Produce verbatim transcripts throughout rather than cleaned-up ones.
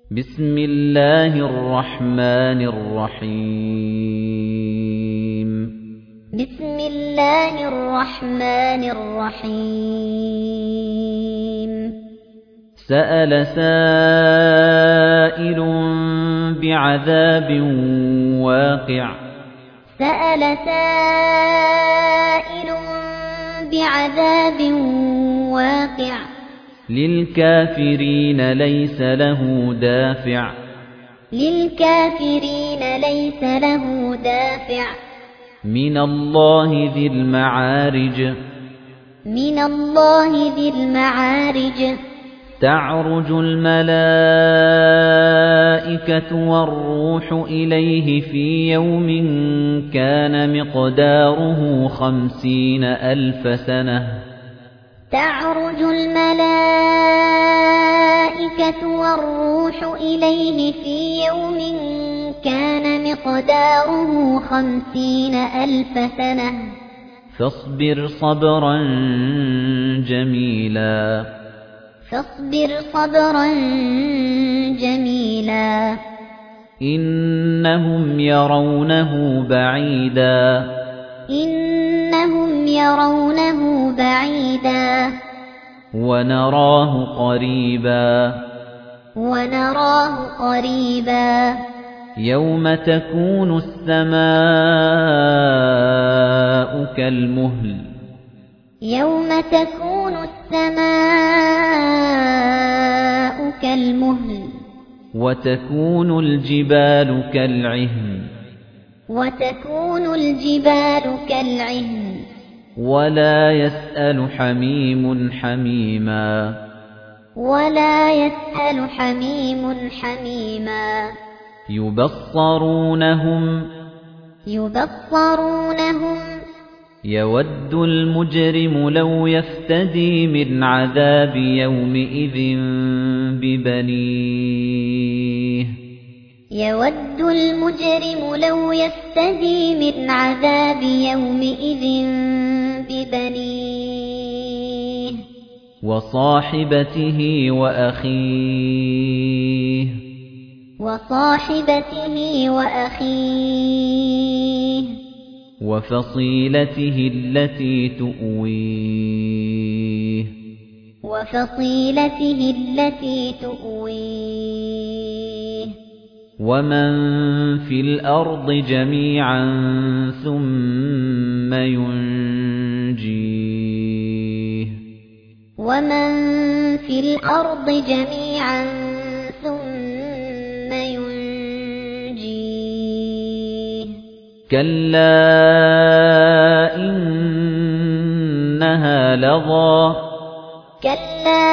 بسم الله الرحمن الرحيم بسم الله الرحمن الرحيم سأل سائل بعذاب واقع سأل سائل بعذاب واقع للكافرين ليس له دافع للكافرين ليس له دافع من الله ذي المعارج من الله ذي المعارج تعرج الملائكة والروح إليه في يوم كان مقداره خمسين ألف سنة تعرج الملائكة والروح إليه في يوم كان مقداره خمسين ألف سنة فاصبر صبرا جميلا فاصبر صبرا جميلا إنهم يرونه بعيدا إنهم يرونه بعيدا ونراه قريبا ونراه قريبا يوم تكون السماء كالمهل يوم تكون السماء كالمهل وتكون الجبال كالعهن وتكون الجبال كالعهن ولا يسأل حميم حميما ولا يسأل حميم حميما يبصرونهم يبصرونهم يود المجرم لو يفتدي من عذاب يومئذ ببنيه يود المجرم لو يفتدي من عذاب يومئذ ببنيه وصاحبته وأخيه وصاحبته وأخيه وفصيلته التي تؤويه وفصيلته التي تؤويه ومن في الأرض جميعا ثم ينجيه ومن في الأرض جميعا ثم ينجيه كلا إنها لظى كلا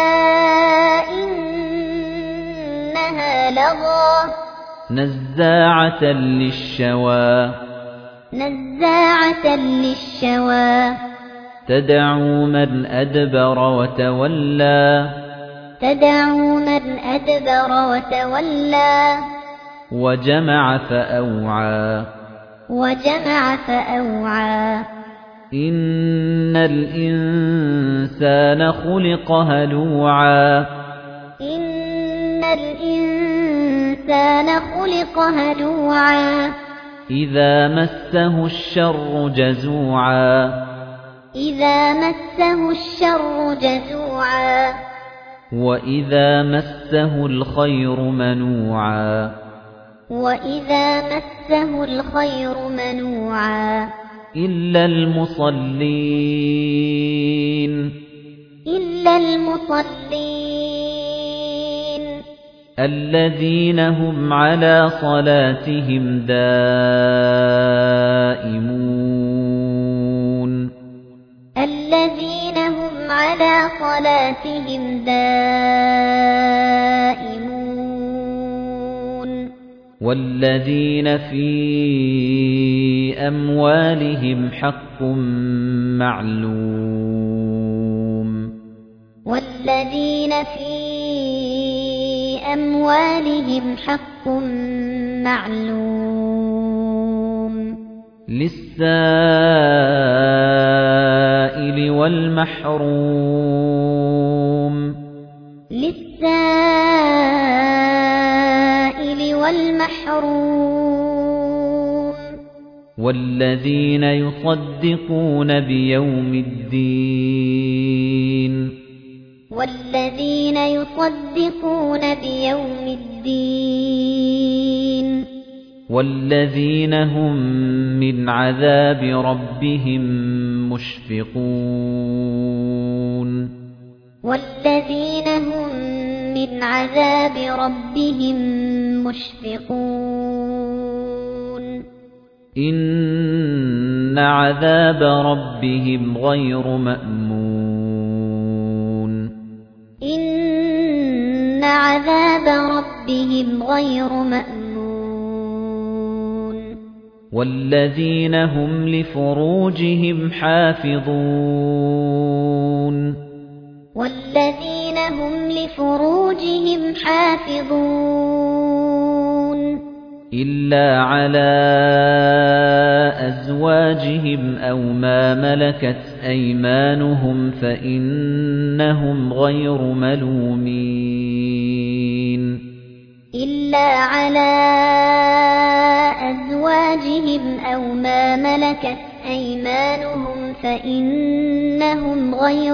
إنها لظى نزاعة للشوى نزاعة للشوى تدعو من أدبر وتولى تدعو من أدبر وتولى وجمع فأوعى وجمع فأوعى إن الإنسان خلق هلوعا إن الإنسان خلق هلوعا إذا مسه الشر جزوعا إذا مسه الشر جزوعا وإذا مسه الخير منوعا وإذا مسه الخير منوعا إلا المصلين إلا المصلين الذين هم على صلاتهم دائمون الذين هم على صلاتهم دائمون والذين في أموالهم حق معلوم والذين في أموالهم حق معلوم للسائل والمحروم للسائل محروم والذين يصدقون بيوم الدين والذين يصدقون بيوم الدين والذين هم من عذاب ربهم مشفقون والذين هم من عذاب ربهم مشفقون إن عذاب ربهم غير مأمون إن عذاب ربهم غير مأمون والذين هم لفروجهم حافظون والذين هم لفروجهم حافظون إلا على أزواجهم أو ما ملكت أيمانهم فإنهم غير ملومين إلا على أزواجهم أو ما ملكت أيمانهم فإنهم غير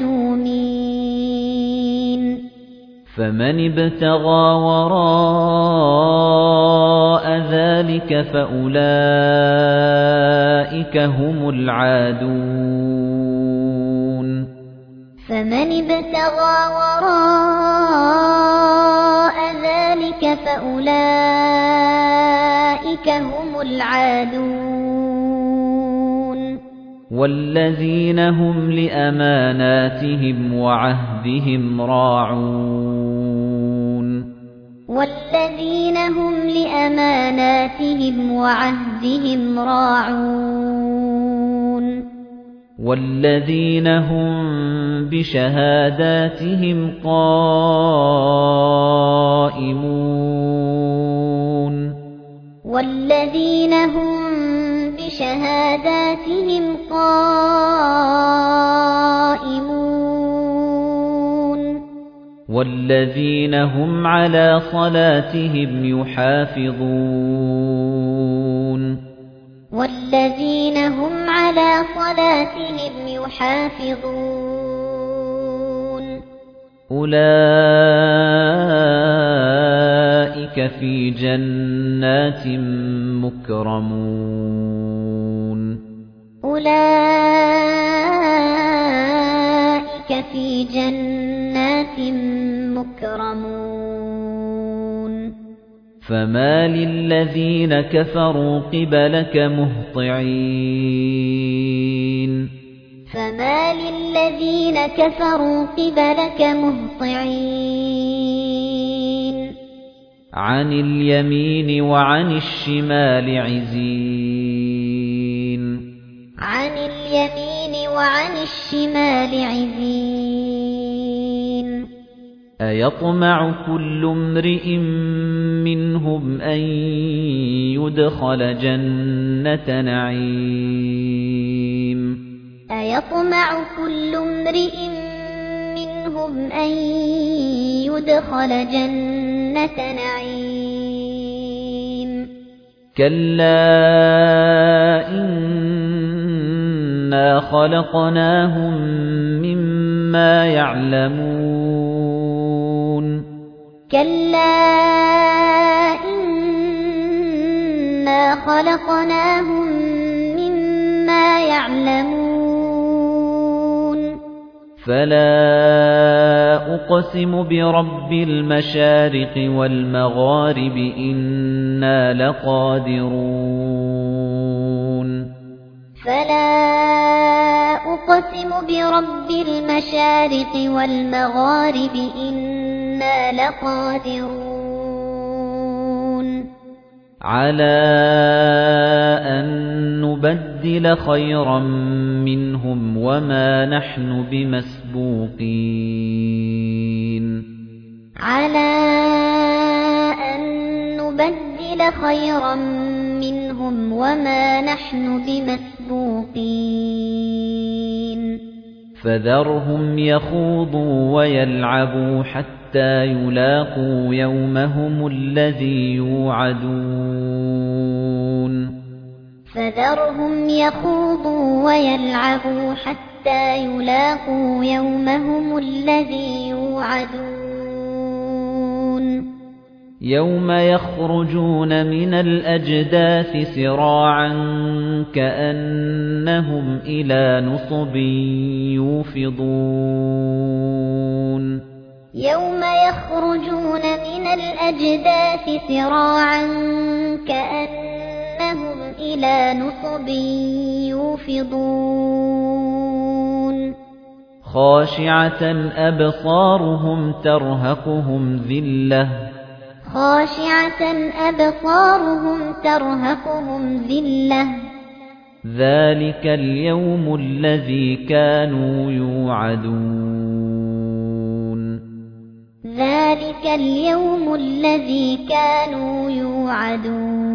ملومين فمن ابتغى وراء ذلك فأولئك هم العادون فمن ابتغى وراء ذلك فأولئك هم العادون والذين هم لأماناتهم وعهدهم راعون والذين هم لأماناتهم وعهدهم راعون والذين هم بشهاداتهم قائمون والذين هم بشهاداتهم قائمون والذين هم على صلاتهم يحافظون والذين هم على صلاتهم يحافظون أولئك في جنات مكرمون أولئك في جنات مكرمون فما للذين كفروا قبلك مهطعين فما للذين كفروا قبلك مهطعين عن اليمين وعن الشمال عزين عن اليمين وعن الشمال عزين أيطمع كل امرئ منهم أن يدخل جنة نعيم أيطمع كل امرئ منهم أن يدخل جنة نعيم كلا إنا خلقناهم مما يعلمون كلا إنا خلقناهم مما يعلمون فلا أقسم برب المشارق والمغارب إنا لقادرون فلا أقسم برب المشارق والمغارب إنا لقادرون على أن نبدل خيرا منهم وما نحن بمسبوقين على أن نبدل خيرا منهم وما نحن بمسبوقين فذرهم يخوضوا ويلعبوا حتى حَتَّى يُلاقُوا يَوْمَهُمُ الَّذِي يُوعَدُونَ فَذَرْهُمْ يَخُوضُوا وَيَلْعَبُوا حَتَّى يُلاقُوا يَوْمَهُمُ الَّذِي يُوعَدُونَ يَوْمَ يَخْرُجُونَ مِنَ الْأَجْدَاثِ سِرَاعًا كَأَنَّهُمْ إِلَى نُصُبٍ يُوفِضُونَ يَوْمَ يَخْرُجُونَ مِنَ الْأَجْدَاثِ سِرَاعًا كَأَنَّهُمْ إِلَى نُصُبٍ يُوفِضُونَ خَاشِعَةً أَبْصَارُهُمْ تَرْهَقُهُمْ ذِلَّةٌ خاشعة أبصارهم ترهقهم ذلة ذلك اليوم الذي كانوا يوعدون ذلك اليوم الذي كانوا يوعدون